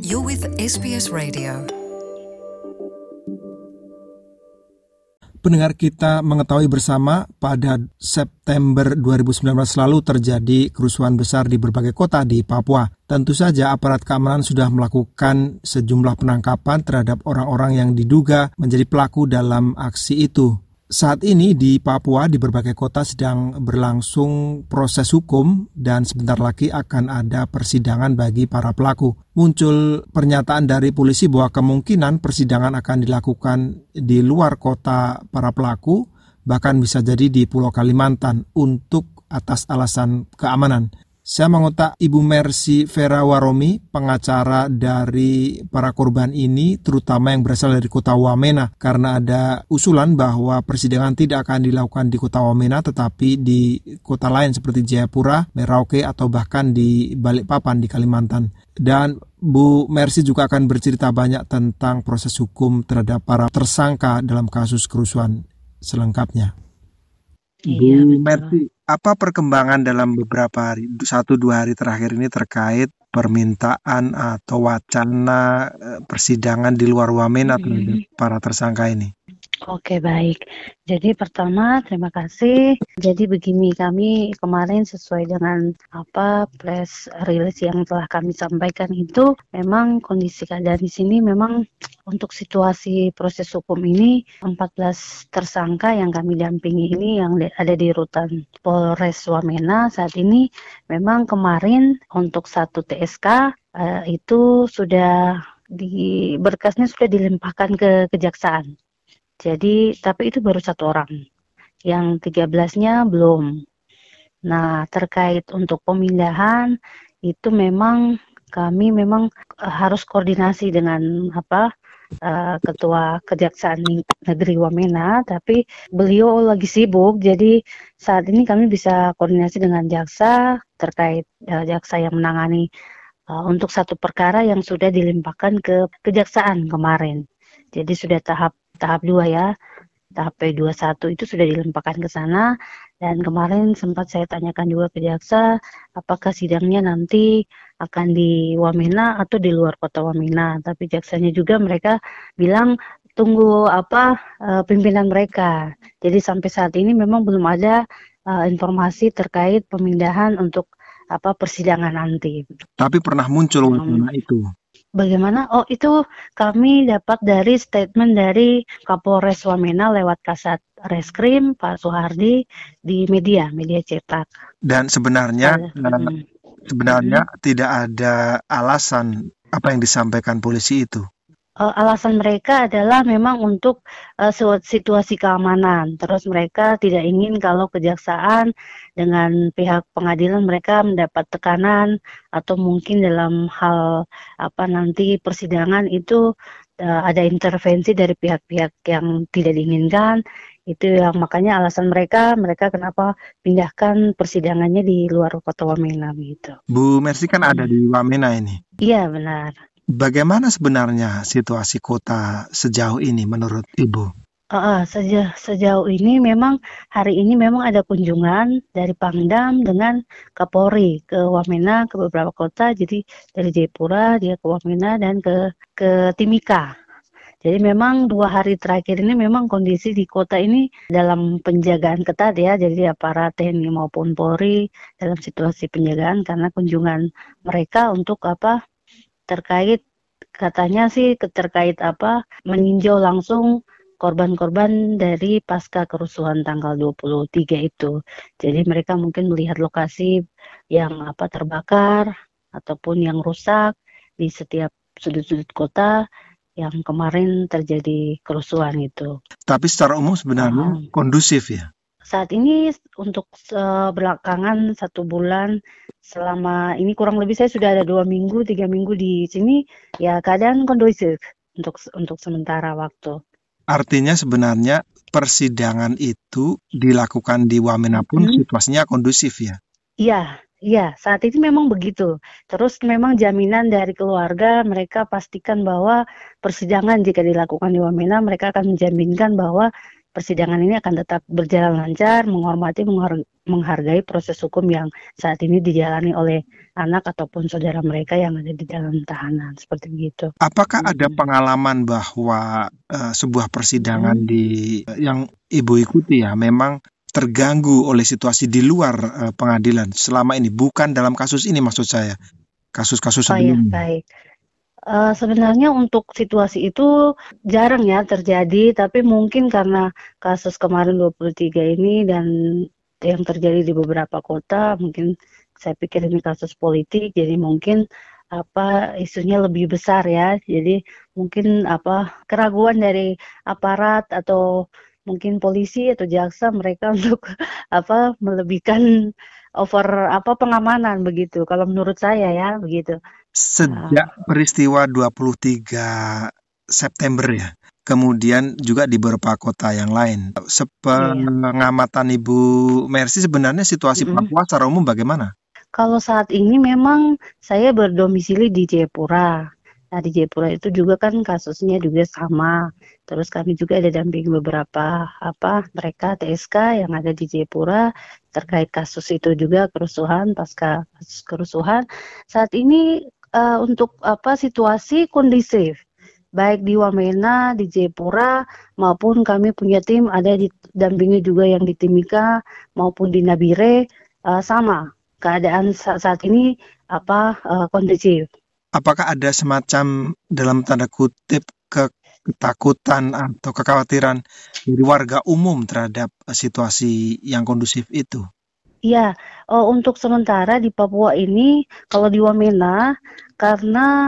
You're with SBS Radio. Pendengar, kita mengetahui bersama pada September 2019 lalu terjadi kerusuhan besar di berbagai kota di Papua. Tentu saja aparat keamanan sudah melakukan sejumlah penangkapan terhadap orang-orang yang diduga menjadi pelaku dalam aksi itu. Saat ini di Papua di berbagai kota sedang berlangsung proses hukum dan sebentar lagi akan ada persidangan bagi para pelaku. Muncul pernyataan dari polisi bahwa kemungkinan persidangan akan dilakukan di luar kota para pelaku, bahkan bisa jadi di Pulau Kalimantan untuk atas alasan keamanan. Saya mengontak Ibu Mercy Vera Waromi, pengacara dari para korban ini, terutama yang berasal dari kota Wamena, karena ada usulan bahwa persidangan tidak akan dilakukan di kota Wamena, tetapi di kota lain seperti Jayapura, Merauke, atau bahkan di Balikpapan di Kalimantan. Dan Bu Mercy juga akan bercerita banyak tentang proses hukum terhadap para tersangka dalam kasus kerusuhan selengkapnya. Iya, Bu betul. Mercy, apa perkembangan dalam beberapa hari, 1-2 hari terakhir ini terkait permintaan atau wacana persidangan di luar Wamena terhadap para tersangka ini? Oke, baik. Jadi pertama, terima kasih. Jadi begini, kami kemarin sesuai dengan press release yang telah kami sampaikan itu, memang kondisi keadaan di sini memang untuk situasi proses hukum ini 14 tersangka yang kami dampingi ini yang ada di rutan Polres Wamena saat ini memang kemarin untuk satu TSK itu sudah berkasnya sudah dilimpahkan ke kejaksaan. Jadi, tapi itu baru 1 orang. Yang 13-nya belum. Nah, terkait untuk pemindahan itu memang kami harus koordinasi dengan Ketua Kejaksaan Negeri Wamena, tapi beliau lagi sibuk. Jadi saat ini kami bisa koordinasi dengan jaksa terkait jaksa yang menangani untuk satu perkara yang sudah dilimpahkan ke kejaksaan kemarin. Jadi sudah tahap 2 ya, tahap P21 itu sudah dilimpahkan ke sana, dan kemarin sempat saya tanyakan juga ke jaksa, apakah sidangnya nanti akan di Wamena atau di luar kota Wamena, tapi jaksanya juga mereka bilang tunggu pimpinan mereka. Jadi sampai saat ini memang belum ada informasi terkait pemindahan untuk persidangan nanti. Tapi pernah muncul wacana itu. Bagaimana? Oh, itu kami dapat dari statement dari Kapolres Wamena lewat Kasat Reskrim Pak Suhardi di media cetak. Dan sebenarnya tidak ada alasan apa yang disampaikan polisi itu. Alasan mereka adalah memang untuk situasi keamanan. Terus mereka tidak ingin kalau kejaksaan dengan pihak pengadilan mereka mendapat tekanan atau mungkin dalam hal nanti persidangan itu ada intervensi dari pihak-pihak yang tidak diinginkan. Itu yang makanya alasan mereka kenapa pindahkan persidangannya di luar kota Wamena gitu. Bu Mercy kan ada di Wamena ini. Iya, benar. Bagaimana sebenarnya situasi kota sejauh ini menurut Ibu? Sejauh ini memang hari ini memang ada kunjungan dari Pangdam dengan Kapolri ke Wamena, ke beberapa kota. Jadi dari Jayapura dia ke Wamena dan ke Timika. Jadi memang 2 hari terakhir ini memang kondisi di kota ini dalam penjagaan ketat ya. Jadi aparat TNI maupun Polri dalam situasi penjagaan karena kunjungan mereka untuk terkait katanya sih terkait meninjau langsung korban-korban dari pasca kerusuhan tanggal 23 itu. Jadi mereka mungkin melihat lokasi yang terbakar ataupun yang rusak di setiap sudut-sudut kota yang kemarin terjadi kerusuhan itu. Tapi secara umum sebenarnya kondusif ya? Saat ini untuk belakangan 1 bulan selama ini kurang lebih saya sudah ada 2 minggu, 3 minggu di sini ya keadaan kondusif untuk sementara waktu. Artinya sebenarnya persidangan itu dilakukan di Wamena pun situasinya kondusif ya? Iya, saat ini memang begitu. Terus memang jaminan dari keluarga mereka pastikan bahwa persidangan jika dilakukan di Wamena mereka akan menjaminkan bahwa persidangan ini akan tetap berjalan lancar, menghargai proses hukum yang saat ini dijalani oleh anak ataupun saudara mereka yang ada di dalam tahanan, seperti begitu. Apakah ada pengalaman bahwa sebuah persidangan yang Ibu ikuti ya memang terganggu oleh situasi di luar pengadilan selama ini, bukan dalam kasus ini maksud saya, kasus-kasus sebelumnya? Baik. Sebenarnya untuk situasi itu jarang ya terjadi, tapi mungkin karena kasus kemarin 23 ini dan yang terjadi di beberapa kota, mungkin saya pikir ini kasus politik, jadi mungkin isunya lebih besar ya. Jadi mungkin keraguan dari aparat atau mungkin polisi atau jaksa mereka untuk melebihkan over pengamanan begitu. Kalau menurut saya ya begitu. Sejak peristiwa 23 September ya, kemudian juga di beberapa kota yang lain. Sepengamatan Ibu Mercy, sebenarnya situasi Papua secara umum bagaimana? Kalau saat ini memang saya berdomisili di Jayapura. Nah, di Jayapura itu juga kan kasusnya juga sama. Terus kami juga ada dampingi beberapa mereka TSK yang ada di Jayapura terkait kasus itu juga kerusuhan, pasca kasus kerusuhan. Saat ini untuk situasi kondusif. Baik di Wamena, di Jayapura, maupun kami punya tim ada di dampingi juga yang di Timika maupun di Nabire, sama keadaan saat ini kondusif. Apakah ada semacam dalam tanda kutip ketakutan atau kekhawatiran dari warga umum terhadap situasi yang kondusif itu? Iya, untuk sementara di Papua ini, kalau di Wamena, karena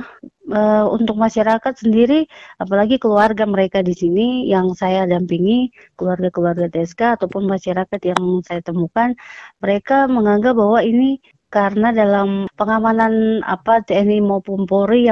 untuk masyarakat sendiri, apalagi keluarga mereka di sini yang saya dampingi, keluarga-keluarga TSK ataupun masyarakat yang saya temukan, mereka menganggap bahwa ini karena dalam pengamanan TNI maupun Polri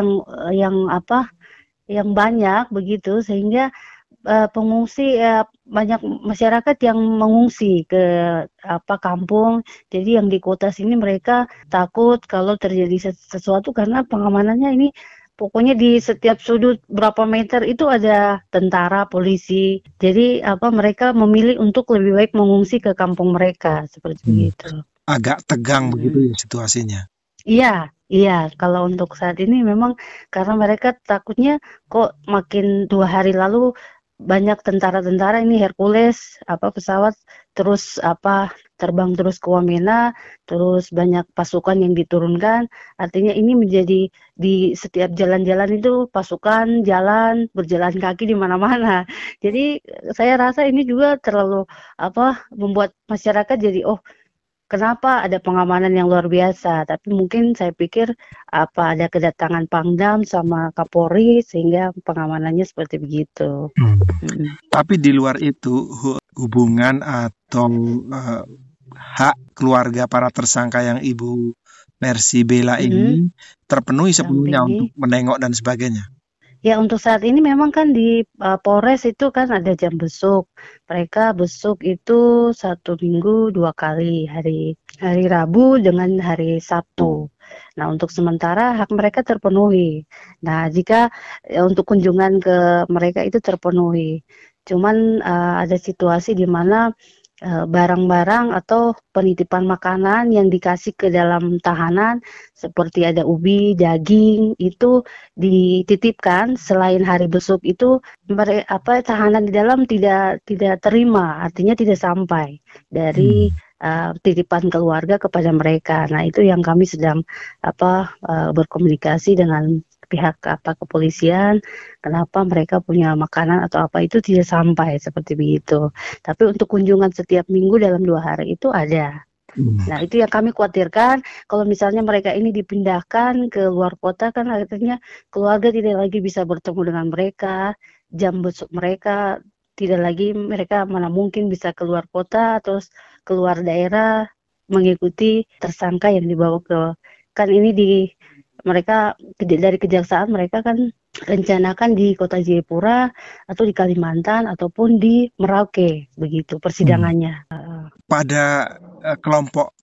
yang banyak begitu, sehingga pengungsi banyak masyarakat yang mengungsi ke kampung. Jadi yang di kota sini mereka takut kalau terjadi sesuatu karena pengamanannya ini pokoknya di setiap sudut berapa meter itu ada tentara, polisi. Jadi mereka memilih untuk lebih baik mengungsi ke kampung mereka seperti itu. Agak tegang begitu ya situasinya. Iya, kalau untuk saat ini memang karena mereka takutnya kok makin 2 hari lalu banyak tentara-tentara ini Hercules pesawat terus terbang terus ke Wamena, terus banyak pasukan yang diturunkan. Artinya ini menjadi di setiap jalan-jalan itu pasukan jalan berjalan kaki di mana-mana. Jadi saya rasa ini juga terlalu membuat masyarakat jadi kenapa ada pengamanan yang luar biasa? Tapi mungkin saya pikir ada kedatangan Pangdam sama Kapolri sehingga pengamanannya seperti begitu. Tapi di luar itu hubungan atau hak keluarga para tersangka yang Ibu Mercy bela ini terpenuhi sepenuhnya untuk menengok dan sebagainya. Ya, untuk saat ini memang kan di Polres itu kan ada jam besuk. Mereka besuk itu 1 minggu 2 kali, hari Rabu dengan hari Sabtu. Nah, untuk sementara hak mereka terpenuhi. Nah, jika untuk kunjungan ke mereka itu terpenuhi. Cuman ada situasi di mana barang-barang atau penitipan makanan yang dikasih ke dalam tahanan seperti ada ubi, daging itu dititipkan selain hari besuk itu tahanan di dalam tidak terima, artinya tidak sampai dari titipan keluarga kepada mereka. Nah, itu yang kami sedang berkomunikasi dengan pihak kepolisian, kenapa mereka punya makanan atau itu tidak sampai seperti begitu. Tapi untuk kunjungan setiap minggu dalam 2 hari itu ada. Nah, itu yang kami khawatirkan kalau misalnya mereka ini dipindahkan ke luar kota kan akhirnya keluarga tidak lagi bisa bertemu dengan mereka, jam besuk mereka tidak lagi, mereka mana mungkin bisa keluar kota terus keluar daerah mengikuti tersangka yang dibawa kan ini mereka dari kejaksaan mereka kan rencanakan di kota Jayapura atau di Kalimantan ataupun di Merauke begitu persidangannya. Pada kelompok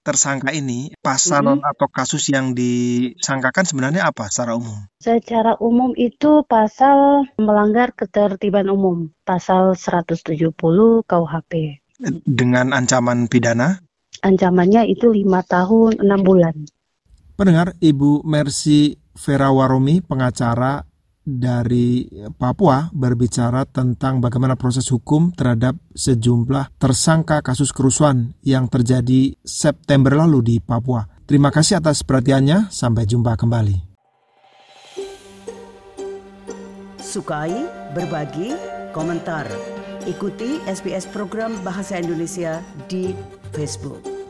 tersangka ini, pasal atau kasus yang disangkakan sebenarnya apa secara umum? Secara umum itu pasal melanggar ketertiban umum, pasal 170 KUHP. Dengan ancaman pidana? Ancamannya itu 5 tahun 6 bulan. Pendengar, Ibu Mercy Ferawaromi, pengacara dari Papua, berbicara tentang bagaimana proses hukum terhadap sejumlah tersangka kasus kerusuhan yang terjadi September lalu di Papua. Terima kasih atas perhatiannya, sampai jumpa kembali. Sukai, berbagi, komentar. Ikuti SBS program Bahasa Indonesia di Facebook.